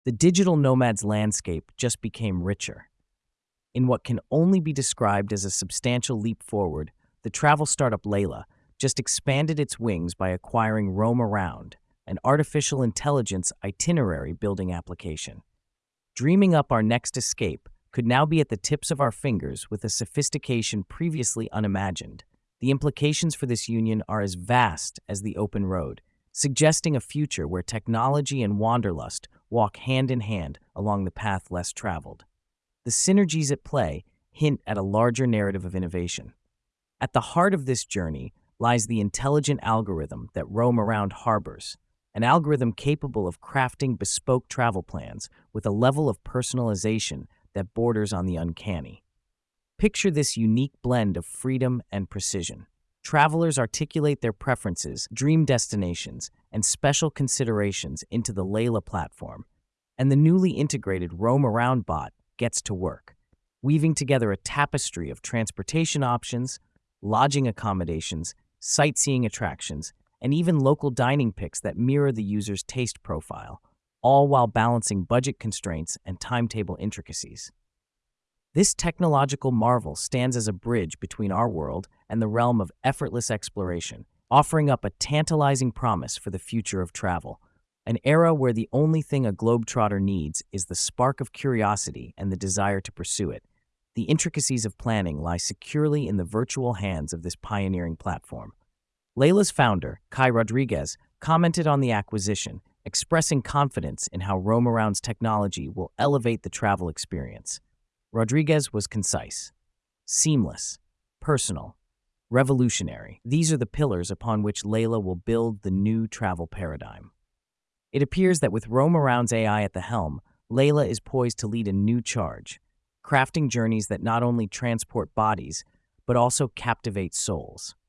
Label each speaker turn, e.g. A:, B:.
A: The digital nomad's landscape just became richer. In what can only be described as a substantial leap forward, the travel startup Layla just expanded its wings by acquiring Roam Around, an artificial intelligence itinerary building application. Dreaming up our next escape could now be at the tips of our fingers with a sophistication previously unimagined. The implications for this union are as vast as the open road, suggesting a future where technology and wanderlust walk hand in hand along the path less traveled. The synergies at play hint at a larger narrative of innovation. At the heart of this journey lies the intelligent algorithm that Roam Around harbors, an algorithm capable of crafting bespoke travel plans with a level of personalization that borders on the uncanny. Picture this unique blend of freedom and precision. Travelers articulate their preferences, dream destinations, and special considerations into the Layla platform, and the newly integrated Roam Around bot gets to work, weaving together a tapestry of transportation options, lodging accommodations, sightseeing attractions, and even local dining picks that mirror the user's taste profile, all while balancing budget constraints and timetable intricacies. This technological marvel stands as a bridge between our world and the realm of effortless exploration, offering up a tantalizing promise for the future of travel, an era where the only thing a globetrotter needs is the spark of curiosity and the desire to pursue it. The intricacies of planning lie securely in the virtual hands of this pioneering platform. Layla's founder, Kai Rodriguez, commented on the acquisition, expressing confidence in how Roam Around's technology will elevate the travel experience. Rodriguez was concise, seamless, personal, revolutionary. These are the pillars upon which Layla will build the new travel paradigm. It appears that with Roam Around's AI at the helm, Layla is poised to lead a new charge, crafting journeys that not only transport bodies, but also captivate souls.